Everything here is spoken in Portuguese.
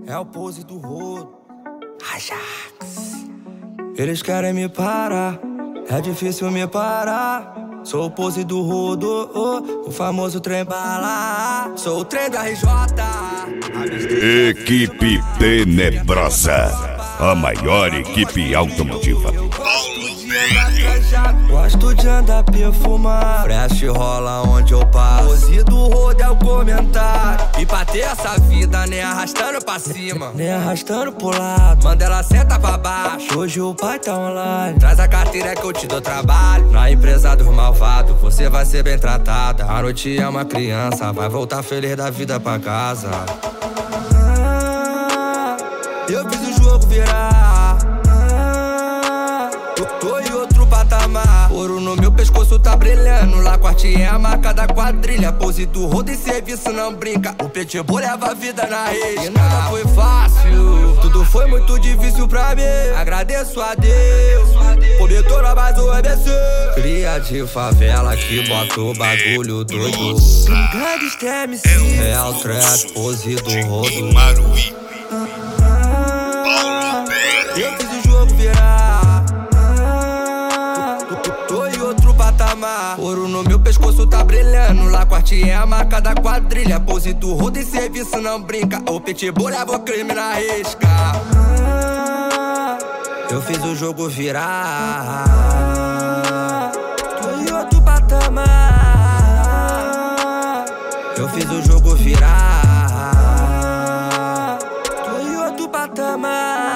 É o pose do rodo. Ajax. Eles querem me parar, é difícil me parar. Sou o pose do rodo, o famoso trem bala. Sou o trem da RJ. Equipe Tenebrosa, a maior equipe automotiva. Gosto de andar perfumado, fresh rola onde eu passo. Pose do rodo é o comentário. E pra ter essa vida, nem arrastando pra cima, nem arrastando pro lado. Manda ela senta pra baixo, hoje o pai tá online. Traz a carteira que eu te dou trabalho. Na empresa dos malvados, você vai ser bem tratada. A noite é uma criança, vai voltar feliz da vida pra casa. Eu fiz o jogo virar. Tô em outro patamar. Ouro no meu pescoço tá brilhando. Lá corte é a marca da quadrilha. Pose do rodo e serviço não brinca. O pitbull leva a vida na risca. E nada foi fácil, tudo foi muito difícil pra mim. Agradeço a Deus, cobertor na base do ABC. Cria de favela que bota o bagulho doido. Gangsta MC, é o trap, pose do rodo. Eu fiz o jogo virar. Tô em outro patamar. Ouro no meu pescoço tá brilhando. Lá corte é a marca da quadrilha. Pose do rodo e serviço não brinca. O pitbull leva o crime na risca. Eu fiz o jogo virar. Tô em outro patamar. Eu fiz o jogo virar. Tô em outro patamar.